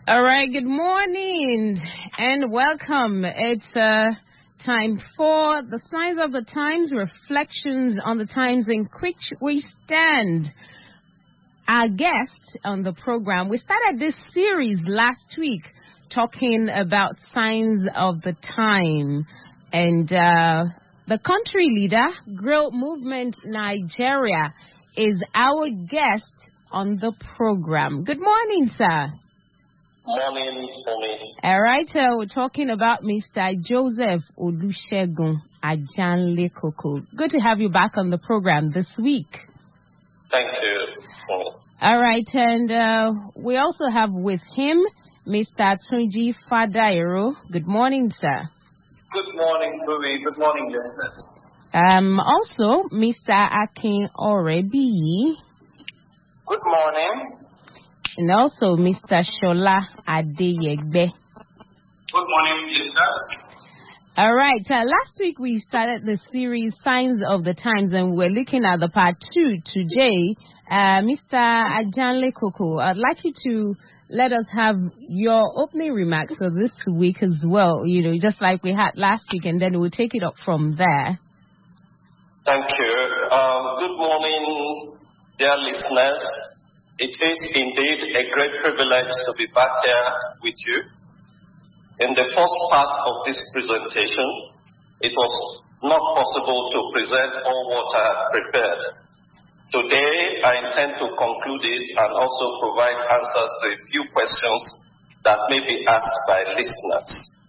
All right, good morning and welcome. It's time for the Signs of the Times, reflections on the times in which we stand. Our guest on the program, we started this series last week talking about signs of the time. And the country leader, Grill Movement Nigeria, is our guest on the program. Good morning, sir. Morning, Tommy. All right, we're talking about Mr. Joseph Olusegun Ajanle-Koko. Good to have you back on the program this week. Thank you, Tommy. All right, and we also have with him Mr. Tunji Fadairo. Good morning, sir. Good morning, Tommy. Good morning, listeners. Also, Mr. Akin Orebi. Good morning. And also Mr. Shola Adeyegbe. Good morning, listeners. All right. Last week we started the series Signs of the Times, and we're looking at the part 2 today. Mr. Ajanle-Koko, I'd like you to let us have your opening remarks for this week as well, just like we had last week, and then we'll take it up from there. Thank you. Good morning, dear listeners. It is indeed a great privilege to be back here with you. In the first part of this presentation, it was not possible to present all what I had prepared. Today, I intend to conclude it and also provide answers to a few questions that may be asked by listeners.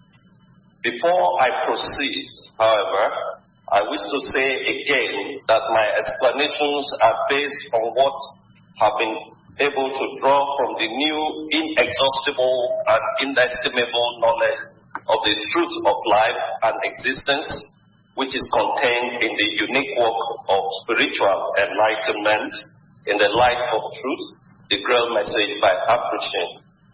Before I proceed, however, I wish to say again that my explanations are based on what have been able to draw from the new inexhaustible and inestimable knowledge of the truth of life and existence, which is contained in the unique work of spiritual enlightenment in the light of truth, the Grail Message by Appreciation.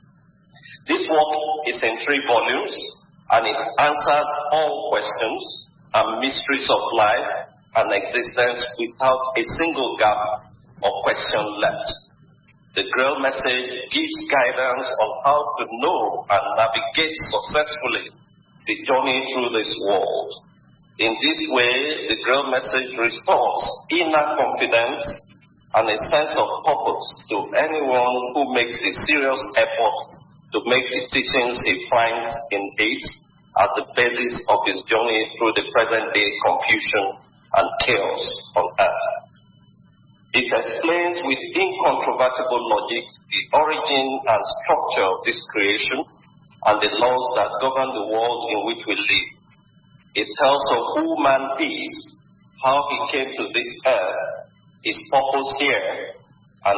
This work is in 3 volumes, and it answers all questions and mysteries of life and existence without a single gap or question left. The Grail Message gives guidance on how to know and navigate successfully the journey through this world. In this way, the Grail Message restores inner confidence and a sense of purpose to anyone who makes a serious effort to make the teachings he finds in it as the basis of his journey through the present-day confusion and chaos on earth. It explains with incontrovertible logic the origin and structure of this creation and the laws that govern the world in which we live. It tells of who man is, how he came to this earth, his purpose here, and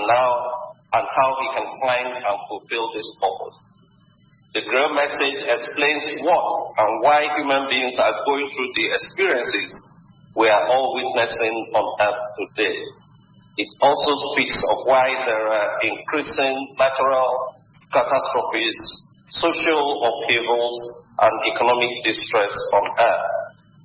how he can find and fulfill this purpose. The Grail Message explains what and why human beings are going through the experiences we are all witnessing on earth today. It also speaks of why there are increasing natural catastrophes, social upheavals, and economic distress on earth.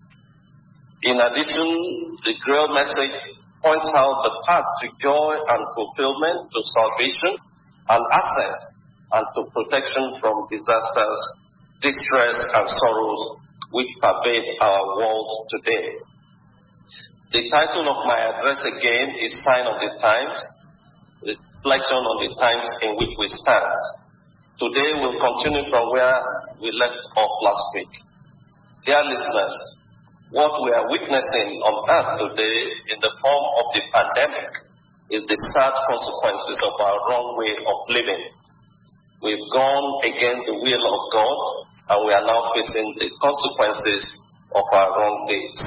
In addition, the Grail Message points out the path to joy and fulfillment, to salvation and access, and to protection from disasters, distress, and sorrows which pervade our world today. The title of my address again is Sign of the Times, reflection on the times in which we stand. Today we'll continue from where we left off last week. Dear listeners, what we are witnessing on earth today in the form of the pandemic is the sad consequences of our wrong way of living. We've gone against the will of God, and we are now facing the consequences of our wrong deeds.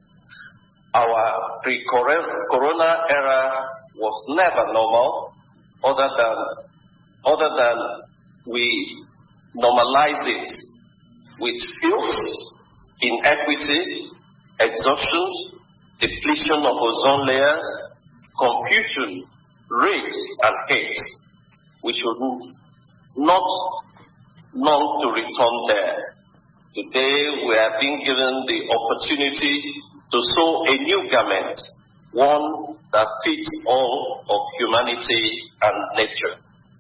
Our pre-corona era was never normal, other than we normalize it with filth, inequity, exhaustion, depletion of ozone layers, confusion, rage, and hate. We should not long to return there. Today we are being given the opportunity to sew a new garment, one that fits all of humanity and nature.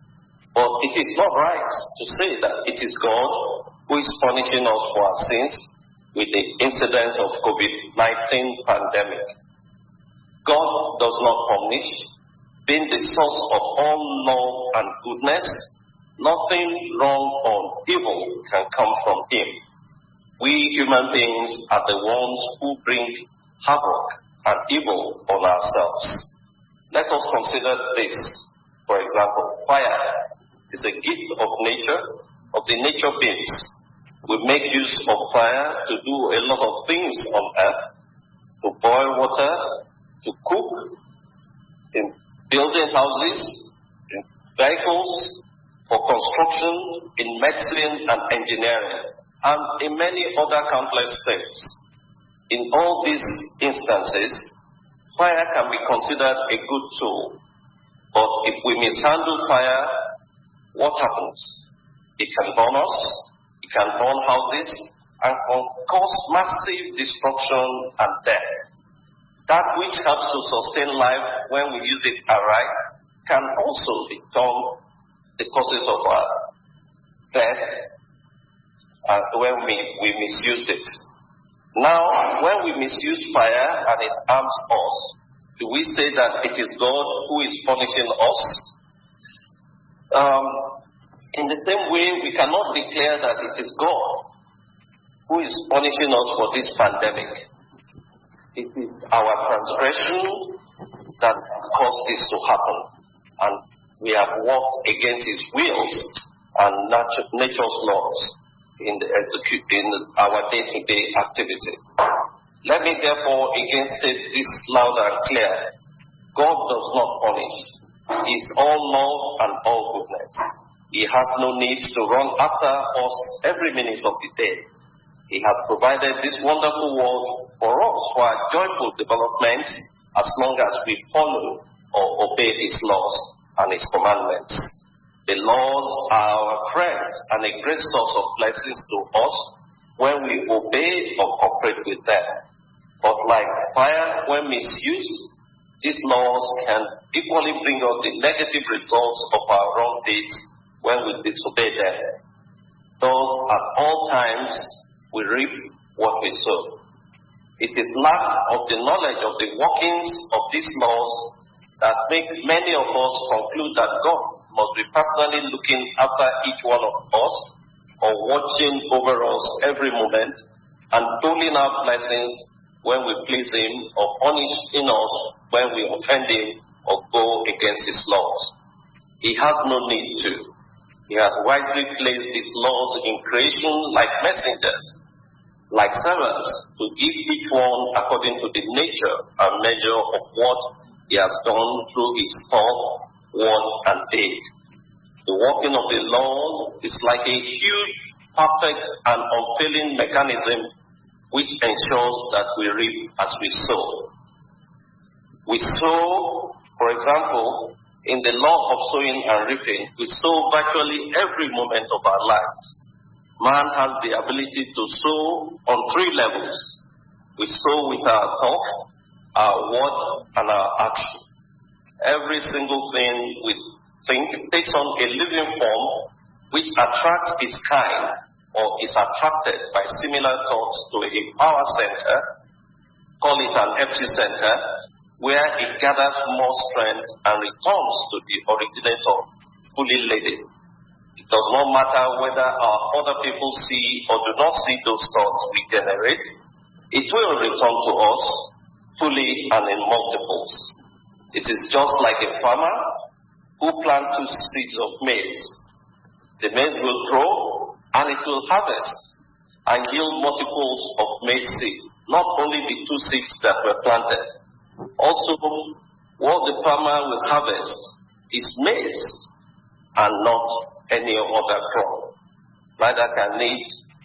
But it is not right to say that it is God who is punishing us for our sins with the incidence of COVID-19 pandemic. God does not punish. Being the source of all love and goodness, nothing wrong or evil can come from him. We human beings are the ones who bring havoc and evil on ourselves. Let us consider this. For example, fire is a gift of nature, of the nature beings. We make use of fire to do a lot of things on earth, to boil water, to cook, in building houses, in vehicles, for construction, in medicine and engineering, and in many other countless things. In all these instances, fire can be considered a good tool. But if we mishandle fire, what happens? It can burn us, it can burn houses, and can cause massive destruction and death. That which helps to sustain life when we use it aright can also become the causes of our death when we misuse it. Now, when we misuse fire and it harms us, do we say that it is God who is punishing us? In the same way, we cannot declare that it is God who is punishing us for this pandemic. It is our transgression that caused this to happen, and we have walked against His wills and nature's laws in our day-to-day activities. Let me therefore again state this loud and clear: God does not punish. He is all love and all goodness. He has no need to run after us every minute of the day. He has provided this wonderful world for us for our joyful development as long as we follow or obey His laws and His commandments. The laws are our friends and a great source of blessings to us when we obey or cooperate with them. But like fire, when misused, these laws can equally bring us the negative results of our wrong deeds when we disobey them. Thus, at all times, we reap what we sow. It is lack of the knowledge of the workings of these laws that make many of us conclude that God must be personally looking after each one of us or watching over us every moment and doling out blessings when we please Him or punishing us when we offend Him or go against His laws. He has no need to. He has wisely placed His laws in creation like messengers, like servants, to give each one according to the nature and measure of what He has done through His thought, word, and deed. The working of the law is like a huge, perfect, and unfailing mechanism which ensures that we reap as we sow. We sow, for example, in the law of sowing and reaping, we sow virtually every moment of our lives. Man has the ability to sow on three levels. We sow with our thought, our word, and our action. Every single thing we think takes on a living form which attracts its kind or is attracted by similar thoughts to a power center, call it an epicenter, where it gathers more strength and returns to the originator fully laden. It does not matter whether other people see or do not see those thoughts we generate, it will return to us fully and in multiples. It is just like a farmer who plants 2 seeds of maize. The maize will grow and it will harvest and yield multiples of maize seed, not only the 2 seeds that were planted. Also, what the farmer will harvest is maize and not any other crop. Neither can it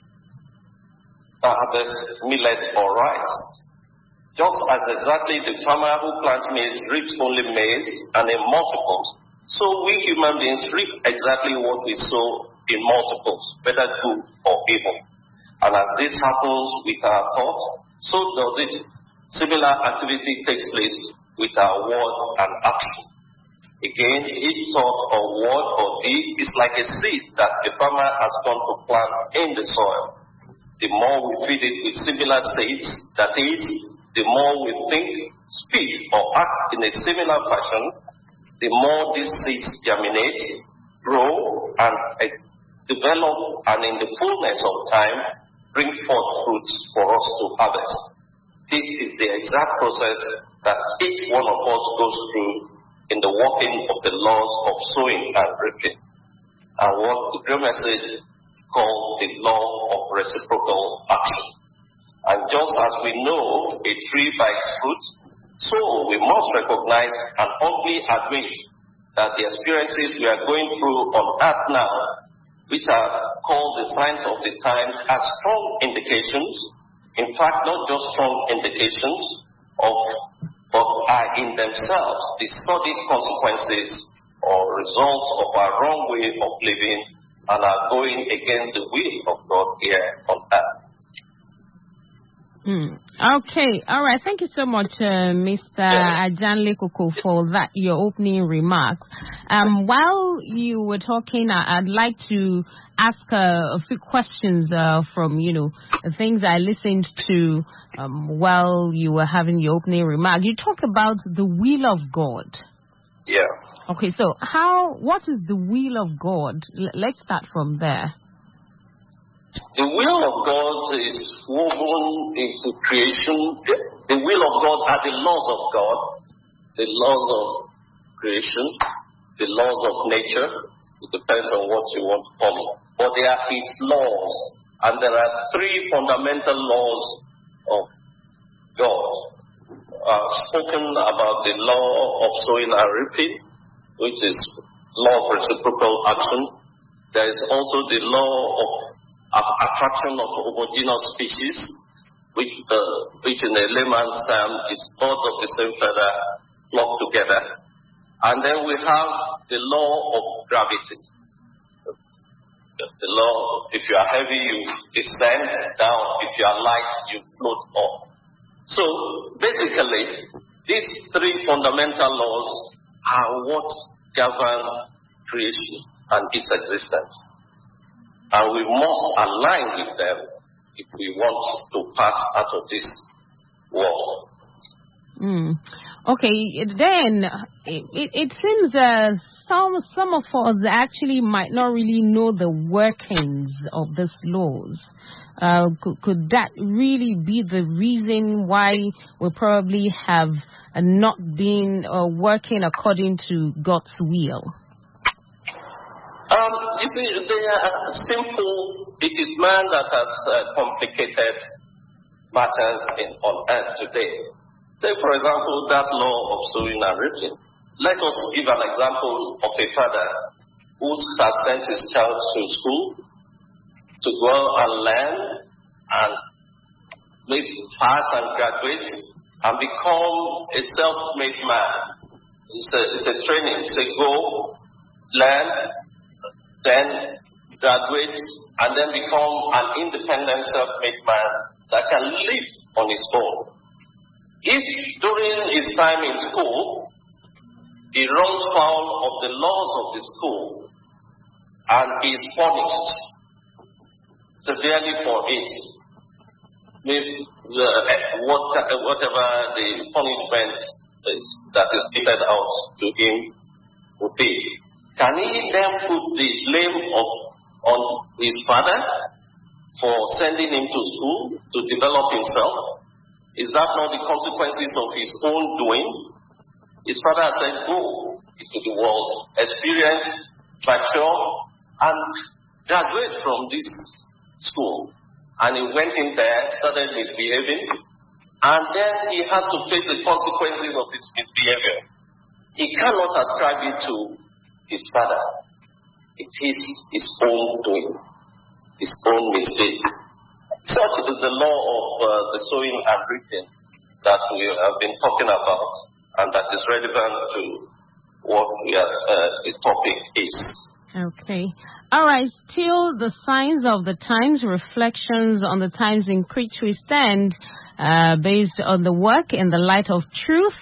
harvest millet or rice. Just as exactly the farmer who plants maize reaps only maize and in multiples, so we human beings reap exactly what we sow in multiples, whether good or evil. And as this happens with our thought, so does it. Similar activity takes place with our word and action. Again, each thought or word or deed is like a seed that the farmer has gone to plant in the soil. The more we feed it with similar seeds, that is, the more we think, speak, or act in a similar fashion, the more these seeds germinate, grow, and develop, and in the fullness of time, bring forth fruits for us to harvest. This is the exact process that each one of us goes through in the working of the laws of sowing and reaping, and what the Great Message called the law of reciprocal action. And just as we know a tree by its fruit, so we must recognize and humbly admit that the experiences we are going through on earth now, which are called the signs of the times, are strong indications, in fact not just strong indications but are in themselves the studied consequences or results of our wrong way of living and are going against the will of God here on earth. Okay, all right. Thank you so much, Mr. Ajanle Koko, for that, your opening remarks. While you were talking, I'd like to ask a few questions from, the things I listened to while you were having your opening remark. You talk about the will of God. Yeah. Okay, so what is the will of God? Let's start from there. The will of God is woven into creation. The will of God are the laws of God, the laws of creation, the laws of nature. It depends on what you want to call it. But they are its laws. And there are three fundamental laws of God. Spoken about the law of sowing and reaping, which is law of reciprocal action. There is also the law of attraction of homogeneous species, which in a layman's term is birds of the same feather flock together. And then we have the law of gravity. The law, if you are heavy, you descend down. If you are light, you float up. So basically, these three fundamental laws are what governs creation and its existence. And we must align with them if we want to pass out of this world. Okay, then it seems some of us actually might not really know the workings of these laws. Could that really be the reason why we probably have not been working according to God's will? You see, they are simple. It is man that has complicated matters on earth today. Take, for example, that law of sowing and reaping. Let us give an example of a father who has sent his child to school to go and learn and maybe pass and graduate and become a self-made man. It's a training. It's a go, learn, then graduate, and then become an independent self-made man that can live on his own. If during his time in school, he runs foul of the laws of the school and is punished severely for it, maybe whatever the punishment is that is meted out to him will be, can he then put the blame on his father for sending him to school to develop himself? Is that not the consequences of his own doing? His father said, go into the world, experience, mature, and graduate from this school. And he went in there, started misbehaving, and then he has to face the consequences of his misbehavior. He cannot ascribe it to his father. It is his own doing, his own mistake. Such is the law of the sowing and reaping that we have been talking about, and that is relevant to what the topic is. Okay. All right. Still the signs of the times, reflections on the times in which we stand, based on the work in the light of truth,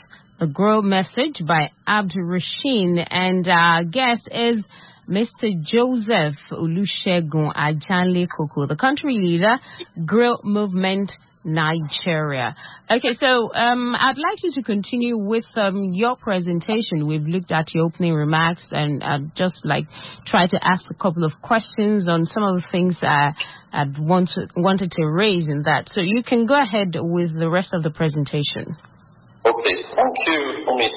The Grow Message by Abdurrasheen, and our guest is Mr. Joseph Olusegun Ajanle Koko, the country leader, Grow Movement Nigeria. Okay, so I'd like you to continue with your presentation. We've looked at your opening remarks, and I'd just like try to ask a couple of questions on some of the things I'd wanted to raise in that. So you can go ahead with the rest of the presentation. Okay, thank you, Omid.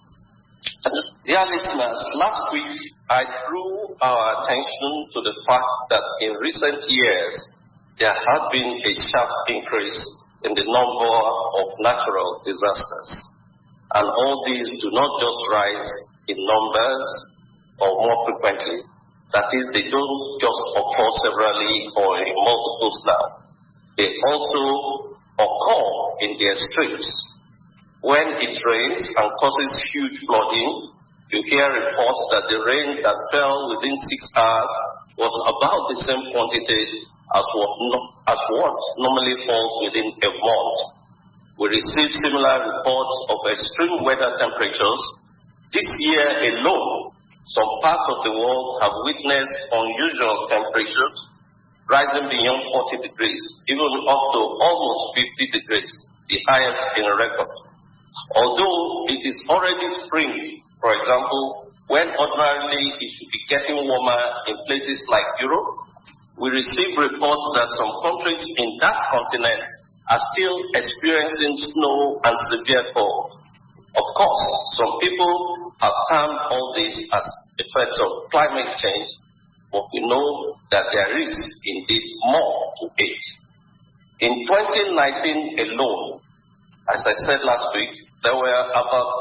Dear listeners, last week I drew our attention to the fact that in recent years there had been a sharp increase in the number of natural disasters. And all these do not just rise in numbers or more frequently. That is, they don't just occur severally or in multiples now. They also occur in the extremes. When it rains and causes huge flooding, you hear reports that the rain that fell within 6 hours was about the same quantity as what normally falls within a month. We received similar reports of extreme weather temperatures. This year alone, some parts of the world have witnessed unusual temperatures rising beyond 40 degrees, even up to almost 50 degrees, the highest in record. Although it is already spring, for example, when ordinarily it should be getting warmer in places like Europe, we receive reports that some countries in that continent are still experiencing snow and severe cold. Of course, some people have termed all this as effects of climate change, but we know that there is indeed more to it. In 2019 alone, as I said last week, there were about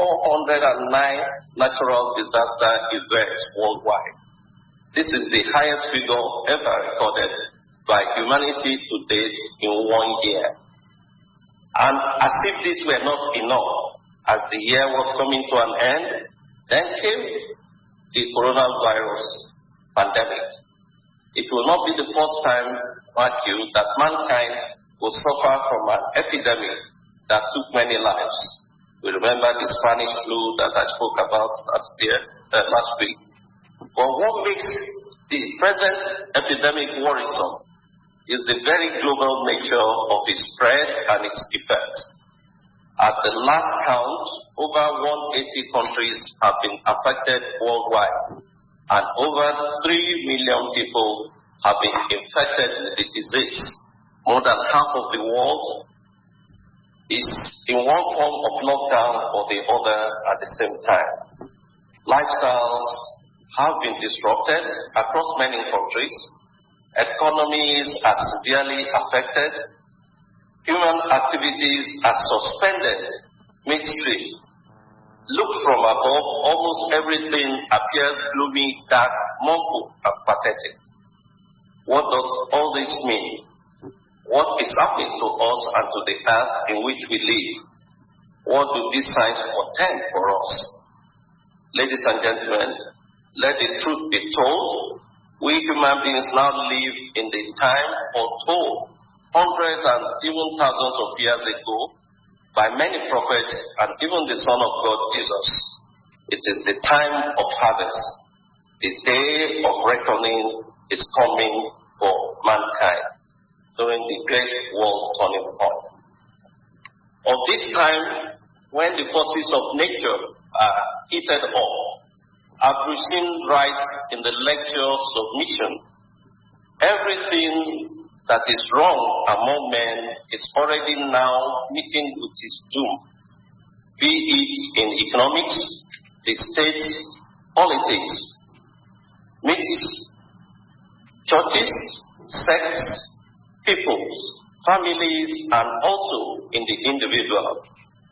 409 natural disaster events worldwide. This is the highest figure ever recorded by humanity to date in 1 year. And as if this were not enough, as the year was coming to an end, then came the coronavirus pandemic. It will not be the first time, mark you, that mankind will suffer from an epidemic that took many lives. We remember the Spanish flu that I spoke about last week. But what makes the present epidemic worrisome is the very global nature of its spread and its effects. At the last count, over 180 countries have been affected worldwide, and over 3 million people have been infected with the disease. More than half of the world is in one form of lockdown or the other at the same time. Lifestyles have been disrupted across many countries. Economies are severely affected. Human activities are suspended midstream. Looked from above, almost everything appears gloomy, dark, mournful, and pathetic. What does all this mean? What is happening to us and to the earth in which we live? What do these signs portend for us? Ladies and gentlemen, let the truth be told. We human beings now live in the time foretold hundreds and even thousands of years ago by many prophets and even the Son of God, Jesus. It is the time of harvest. The day of reckoning is coming for mankind during the great world turning point. Of this time, when the forces of nature are heated up, Abdurrasheen writes in the lecture Submission, everything that is wrong among men is already now meeting with its doom, be it in economics, the state, politics, myths, churches, sects, peoples, families, and also in the individual.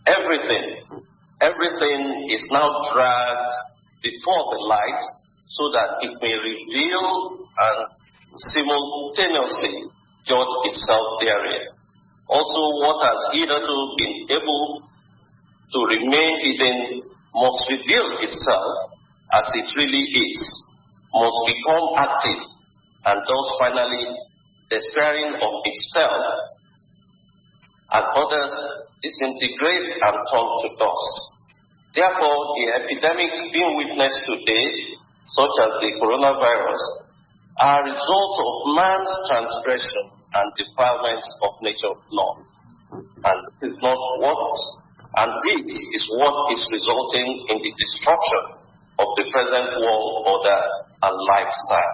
Everything is now dragged before the light so that it may reveal and simultaneously judge itself therein. Also, what has hitherto been able to remain hidden must reveal itself as it really is, must become active, and thus finally despairing of itself and others disintegrate and turn to dust. Therefore, the epidemics being witnessed today, such as the coronavirus, are results of man's transgression and defilements of nature law. And this is what is resulting in the destruction of the present world order and lifestyle.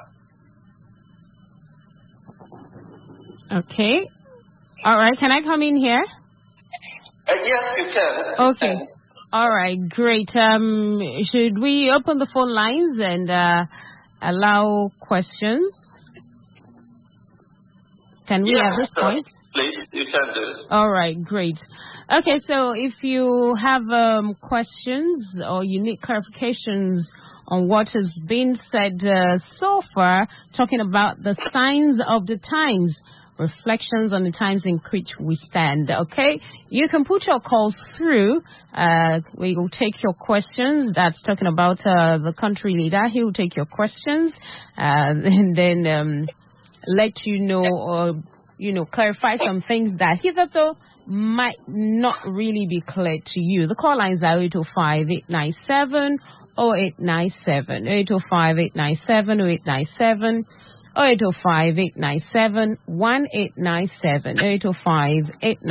Okay. All right. Can I come in here? Yes, you can. Okay. All right. Great. Should we open the phone lines and allow questions? Can we at this point? Please, you can do it. All right. Great. Okay. So if you have questions or you need clarifications on what has been said so far, talking about the signs of the times, reflections on the times in which we stand. Okay, you can put your calls through. We will take your questions. That's talking about the country leader. He will take your questions and then let you know or clarify some things that hitherto might not really be clear to you. The call lines are 805-897-0897, 805-897-0897. 805-897-1897,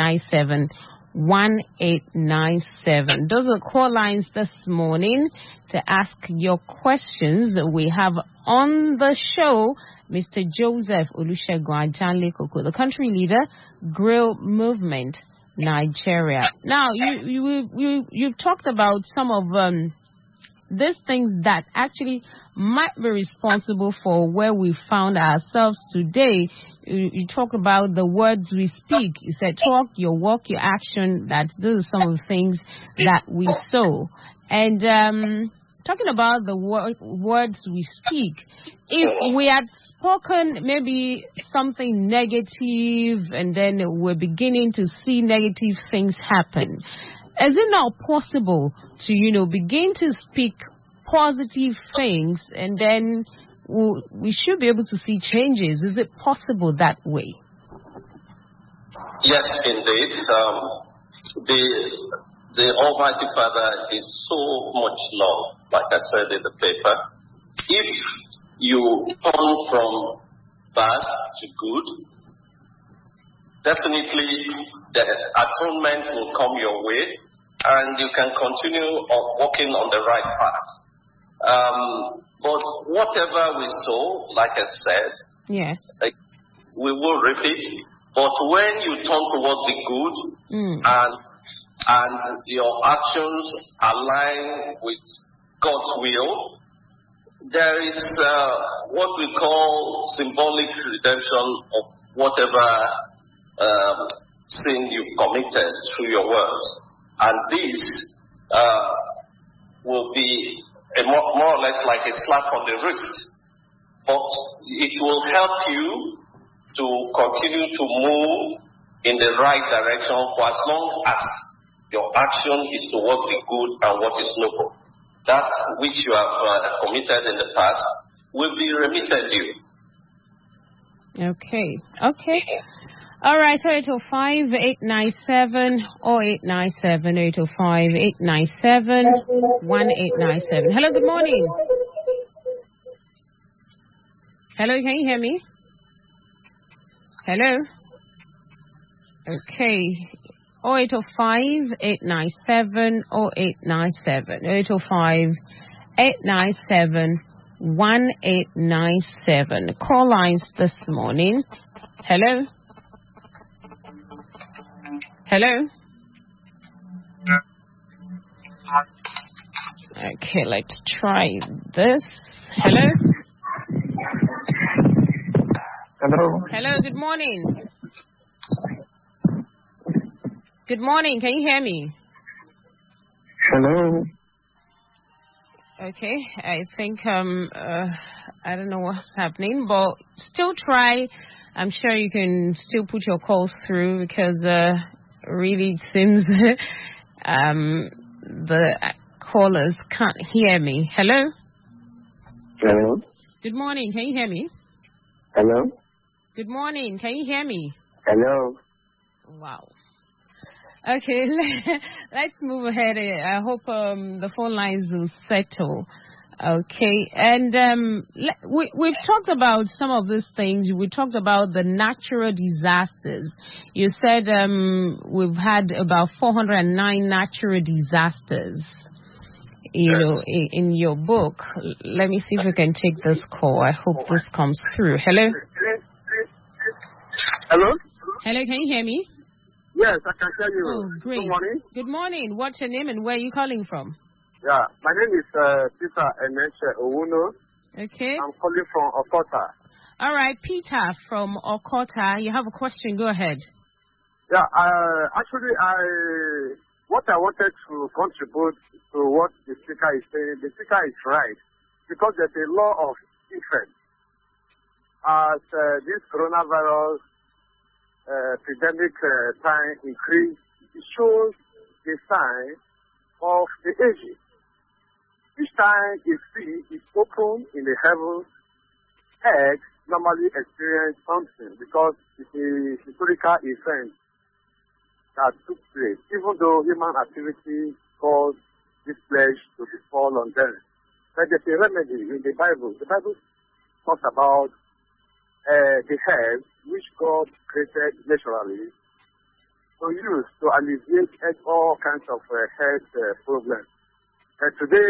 805-897-1897. Those are the call lines this morning to ask your questions. We have on the show Mr. Joseph Olusegun Ajanle-Koko, the country leader, Grill Movement, Nigeria. Now, you've talked about some of these things that actually might be responsible for where we found ourselves today. You talk about the words we speak. You said talk, your walk, your action. That those are some of the things that we sow. And talking about the words we speak, if we had spoken maybe something negative and then we're beginning to see negative things happen, is it not possible to, begin to speak positive things and then we should be able to see changes? Is it possible that way? Yes, indeed. The Almighty Father is so much love, like I said in the paper. If you turn from bad to good, definitely the atonement will come your way and you can continue walking on the right path. But whatever we sow, like I said, yes, we will repeat. But when you turn towards the good and your actions align with God's will, there is what we call symbolic redemption of whatever sin you've committed through your words. And this will be more or less like a slap on the wrist. But it will help you to continue to move in the right direction for as long as your action is towards the good and what is noble. That which you have committed in the past will be remitted you. Okay. All right, 805-897-0897, 805-897-1897. Hello, good morning. Hello, can you hear me? Hello? Okay. 0805-897-0897, 805-897-1897. Call lines this morning. Hello? Hello? Okay, let's try this. Hello? Hello. Hello, good morning. Good morning, can you hear me? Hello. Okay, I think, I don't know what's happening, but still try. I'm sure you can still put your calls through because really it seems the callers can't hear me. Hello? Hello. Good morning, can you hear me? Hello. Good morning, can you hear me? Hello. Wow. Okay, let's move ahead. I hope the phone lines will settle. Okay, and we've talked about some of these things. We talked about the natural disasters. You said we've had about 409 natural disasters, in your book. Let me see if we can take this call. I hope this comes through. Hello? Hello? Hello, can you hear me? Yes, I can hear you. Oh, great. Good morning. Good morning. What's your name and where are you calling from? Yeah, my name is Peter Eneche Owuno. Okay. I'm calling from Okota. All right, Peter from Okota. You have a question. Go ahead. Yeah, actually, what I wanted to contribute to what the speaker is saying, the speaker is right, because there's a law of effect. As this coronavirus pandemic time increase, it shows the sign of the ages. Each time a sea is open in the heavens, eggs normally experience something because it's a historical event that took place, even though human activity caused this plague to befall on them. But there's a remedy in the Bible. The Bible talks about the herbs which God created naturally to use to alleviate all kinds of health problems. Today,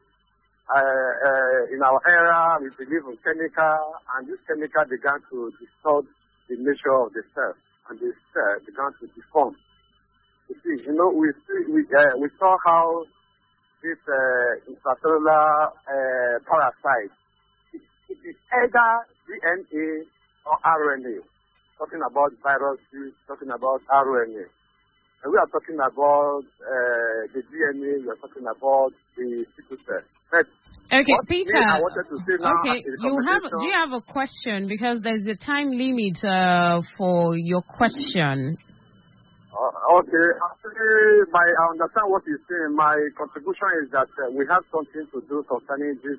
in our era, we believe in chemical, and this chemical began to distort the nature of the cell, and the cell began to deform. You see, we saw how this intracellular parasite, it is either DNA or RNA. Talking about viruses, talking about RNA. And we are talking about the DNA, we are talking about the sickle cell. Okay, Peter. I wanted to say now, okay, do you have a question? Because there's a time limit for your question. Okay, actually, I understand what you're saying. My contribution is that we have something to do concerning this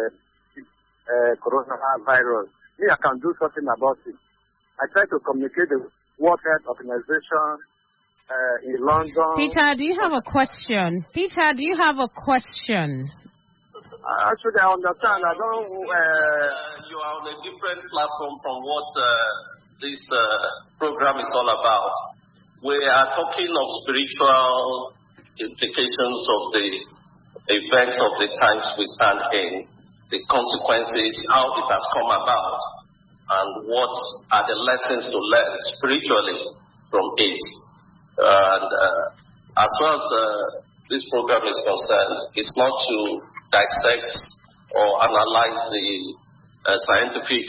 coronavirus. Me, I can do something about it. I try to communicate the World Health Organization in London. Peter, do you have a question? Peter, do you have a question? Actually, I understand. I don't. You are on a different platform from what this program is all about. We are talking of spiritual implications of the events of the times we stand in, the consequences, how it has come about, and what are the lessons to learn spiritually from it. And as far as this program is concerned, it's not to dissect or analyze the scientific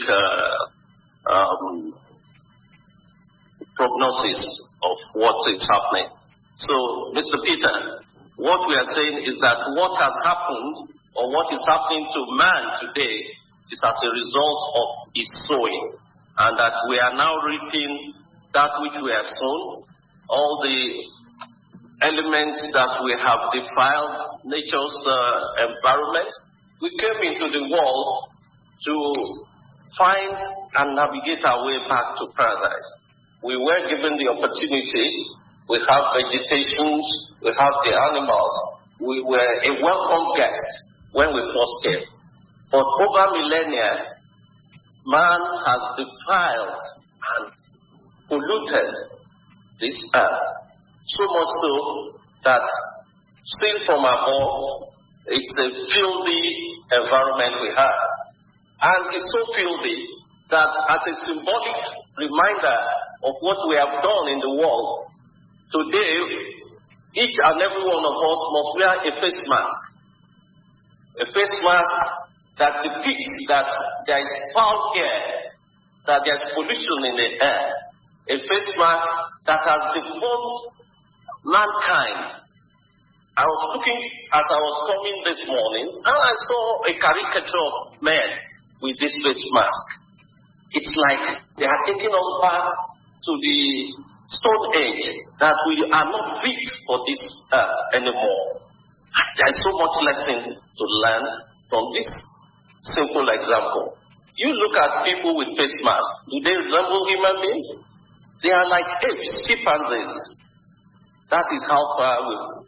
prognosis of what is happening. So, Mr. Peter, what we are saying is that what has happened or what is happening to man today is as a result of his sowing, and that we are now reaping that which we have sown, all the elements that we have defiled nature's environment. We came into the world to find and navigate our way back to paradise. We were given the opportunity. We have vegetations, we have the animals. We were a welcome guest when we first came. But over millennia, man has defiled and polluted this earth. So much so that seen from above, it's a filthy environment we have. And it's so filthy that as a symbolic reminder of what we have done in the world, today, each and every one of us must wear a face mask. A face mask that depicts that there is foul air, that there is pollution in the air. A face mask that has deformed mankind. I was looking as I was coming this morning, and I saw a caricature of men with this face mask. It's like they are taking us back to the Stone Age, that we are not fit for this earth anymore. There is so much lesson to learn from this simple example. You look at people with face masks. Do they resemble human beings? They are like apes, chimpanzees. That is how far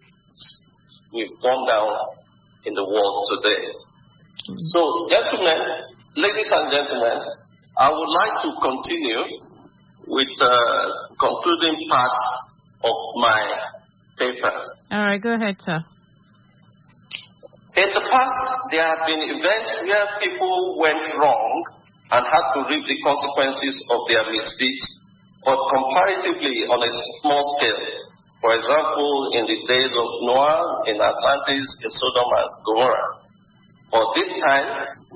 we've gone down in the world today. So, ladies and gentlemen, I would like to continue with the concluding part of my paper. All right, go ahead, sir. In the past, there have been events where people went wrong and had to reap the consequences of their misdeeds, but comparatively on a small scale. For example, in the days of Noah, in Atlantis, in Sodom and Gomorrah. But this time,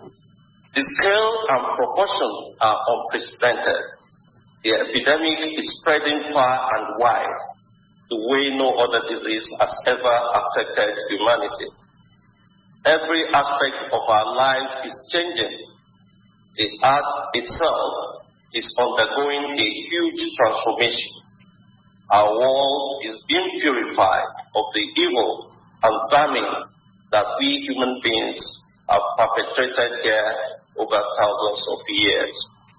the scale and proportion are unprecedented. The epidemic is spreading far and wide, the way no other disease has ever affected humanity. Every aspect of our lives is changing. The earth itself is undergoing a huge transformation. Our world is being purified of the evil and vermin that we human beings have perpetrated here over thousands of years.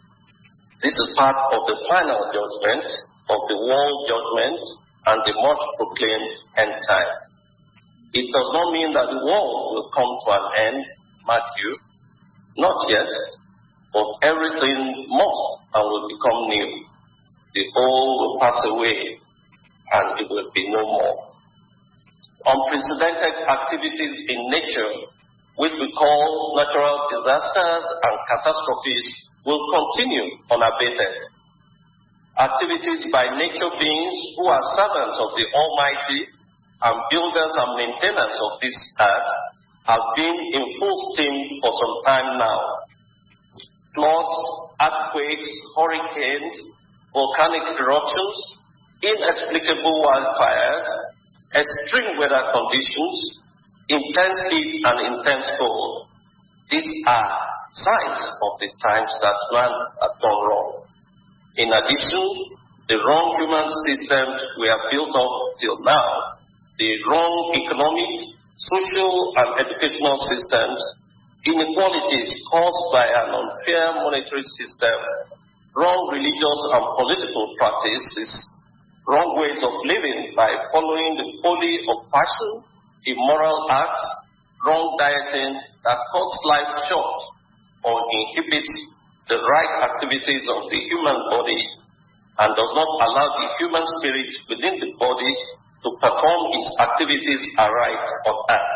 This is part of the final judgment of the world judgment and the much proclaimed end time. It does not mean that the world will come to an end, Matthew, not yet, but everything must and will become new. The old will pass away and it will be no more. Unprecedented activities in nature, which we call natural disasters and catastrophes, will continue unabated. Activities by nature beings who are servants of the Almighty and builders and maintainers of this earth have been in full steam for some time now. Floods, earthquakes, hurricanes, volcanic eruptions, inexplicable wildfires, extreme weather conditions, intense heat and intense cold. These are signs of the times that man has gone wrong. In addition, the wrong human systems we have built up till now, the wrong economic, social and educational systems, inequalities caused by an unfair monetary system, wrong religious and political practices, wrong ways of living by following the folly of passion, immoral acts, wrong dieting that cuts life short or inhibits the right activities of the human body and does not allow the human spirit within the body to perform its activities aright on earth.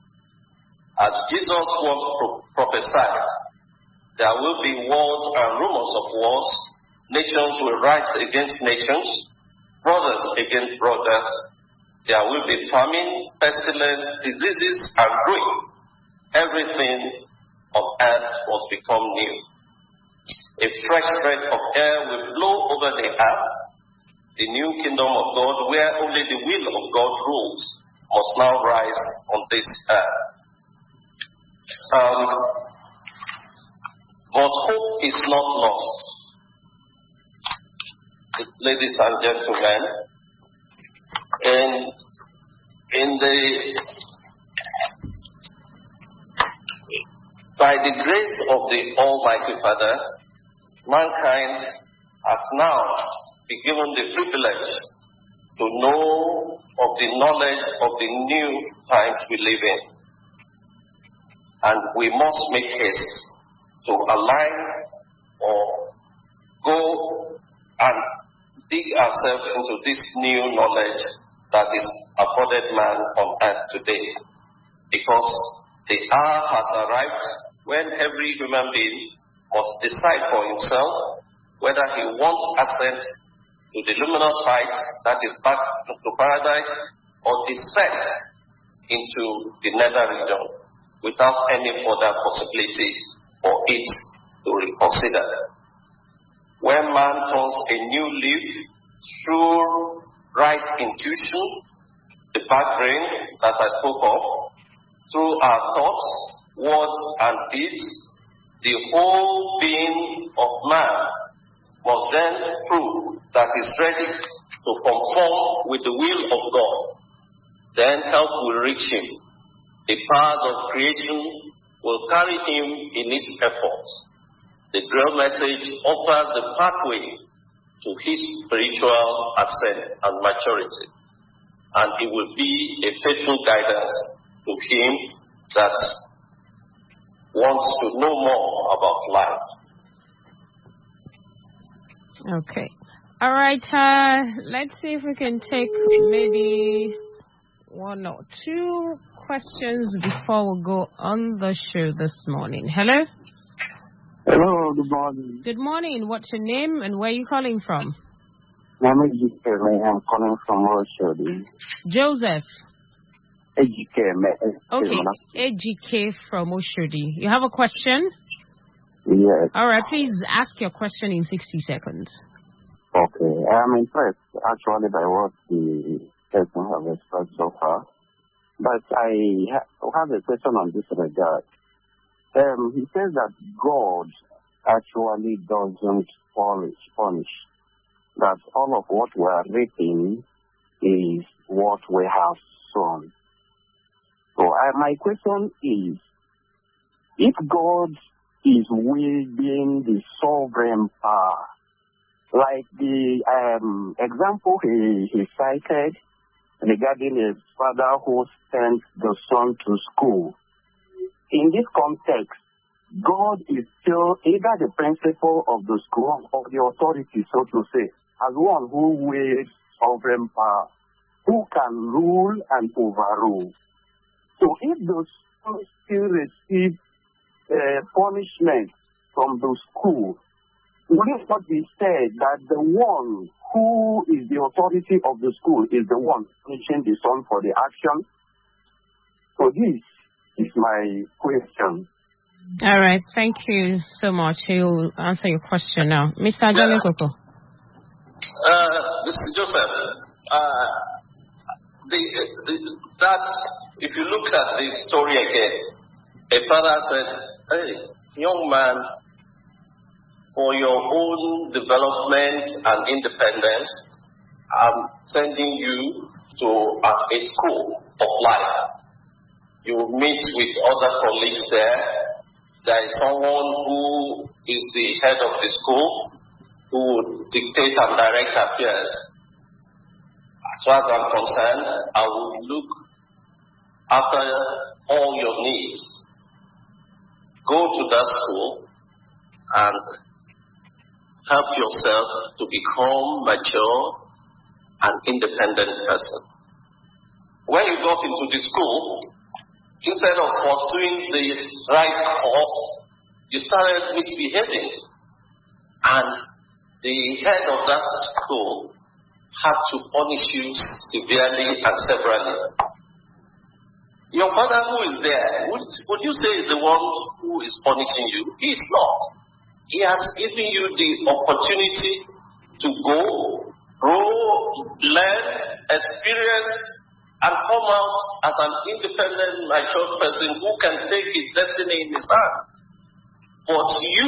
As Jesus once prophesied, there will be wars and rumors of wars. Nations will rise against nations, brothers against brothers. There will be famine, pestilence, diseases, and ruin. Everything on earth must become new. A fresh breath of air will blow over the earth. The new kingdom of God, where only the will of God rules, must now rise on this earth. But hope is not lost. Ladies and gentlemen, by the grace of the Almighty Father, mankind has now been given the privilege to know of the knowledge of the new times we live in. And we must make haste to align or go and dig ourselves into this new knowledge that is afforded man on earth today. Because the hour has arrived when every human being must decide for himself whether he wants ascent to the luminous heights, that is back to paradise, or descent into the nether region without any further possibility for it to reconsider. When man turns a new leaf through right intuition, the back brain that I spoke of, through our thoughts, words, and deeds, the whole being of man must then prove that is ready to conform with the will of God. Then help will reach him. The powers of creation will carry him in his efforts. The Grail message offers the pathway to his spiritual ascent and maturity. and it will be a faithful guidance to him that wants to know more about life. Okay. All right. Let's see if we can take maybe one or two questions before we go on the show this morning. Hello? Hello, good morning. Good morning. What's your name and where are you calling from? My name is Ejike. I'm calling from Oshodi. Joseph. Ejike. Okay. Ejike from Oshodi. You have a question? Yes. All right. Please ask your question in 60 seconds. Okay. I'm impressed actually by what the person has expressed so far. But I have a question on this regard. He says that God actually doesn't punish. That all of what we are reaping is what we have sown. So my question is, if God is wielding the sovereign power, like the example he cited regarding a father who sent the son to school, in this context, God is still either the principal of the school or the authority, so to say, as one who wields sovereign power, who can rule and overrule. So if the son still receives punishment from the school, would it not be said that the one who is the authority of the school is the one punishing the son for the action? So this is my question. All right. Thank you so much. He'll answer your question now. Mr. Ajani Koko. This is Joseph. If you look at the story again, a father said, "Hey, young man, for your own development and independence, I'm sending you to a school of life. You will meet with other colleagues there. There is someone who is the head of the school who will dictate and direct affairs. As far as I'm concerned, I will look after all your needs. Go to that school and help yourself to become mature and independent person." When you got into the school, instead of pursuing the right course, you started misbehaving. And the head of that school had to punish you severely and severally. Your father who is there, would you say is the one who is punishing you? He is not. He has given you the opportunity to go, grow, learn, experience, and come out as an independent, mature person who can take his destiny in his hand. But you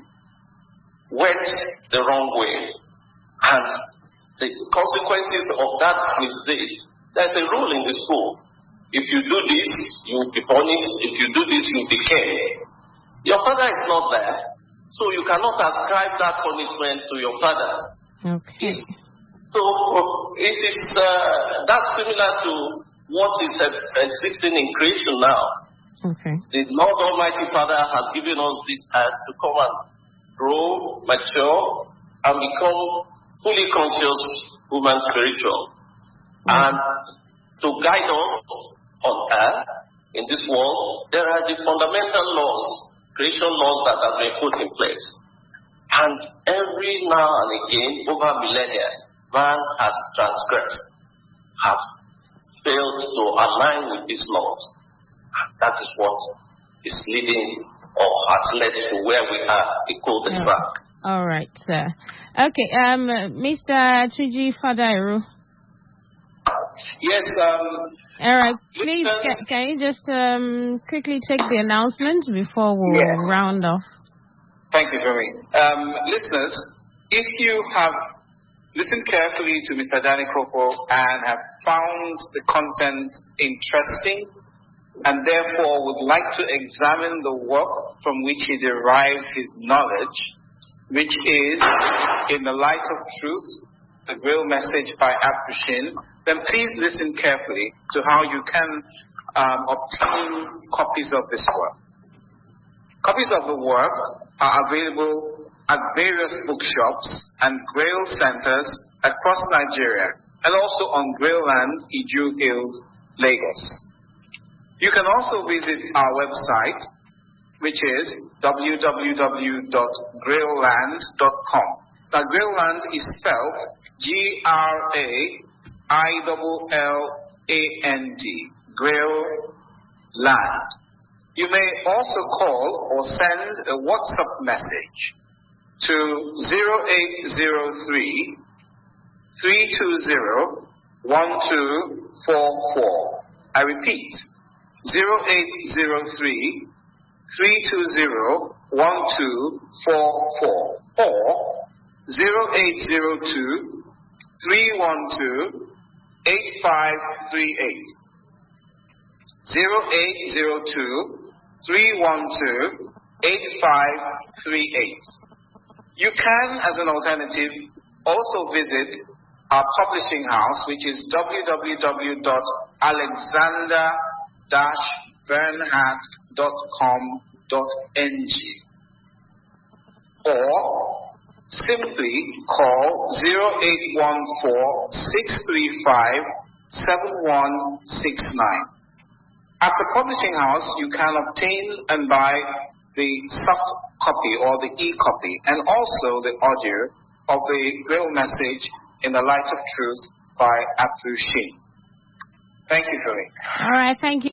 went the wrong way. And the consequences of that mistake, there's a rule in the school. If you do this, you will be punished. If you do this, you will be caned. Your father is not there, so you cannot ascribe that punishment to your father. Okay. So it is that's similar to what is existing in creation now. Okay. The Lord Almighty Father has given us this earth to come and grow, mature, and become fully conscious human spiritual. And to guide us on earth, in this world, there are the fundamental laws, creation laws that have been put in place. And every now and again, over millennia, man has transgressed, has failed to align with these laws. And that is what is leading or has led to where we are, the cul-de-sac. All right, sir. Okay, Mr. Tuji Fadairu. Yes, all right, please, can you just quickly take the announcement before we round off? Thank you very much. Listeners, if you have listened carefully to Mr. Danny Koko and have found the content interesting and therefore would like to examine the work from which he derives his knowledge, which is in the light of truth, the Grail Message by Apushin, then please listen carefully to how you can obtain copies of this work. Copies of the work are available at various bookshops and Grail centers across Nigeria, and also on Grail Land, Iju Hills, Lagos. You can also visit our website, which is www.grailland.com. Now, Grailland is spelled G-R-A-I-L-L-A-N-D, Grail Land. You may also call or send a WhatsApp message to 0803 320 1244. I repeat, 0803 320 1244 or 0802 312 8538. 0802 312 8538. You can, as an alternative, also visit our publishing house, which is www.alexander-bernhardt.com.ng, or simply call 0814-635-7169. At the publishing house, you can obtain and buy the soft copy or the e-copy, and also the audio of the Grail Message in the Light of Truth by Apushin. Thank you, Philly. All right, thank you.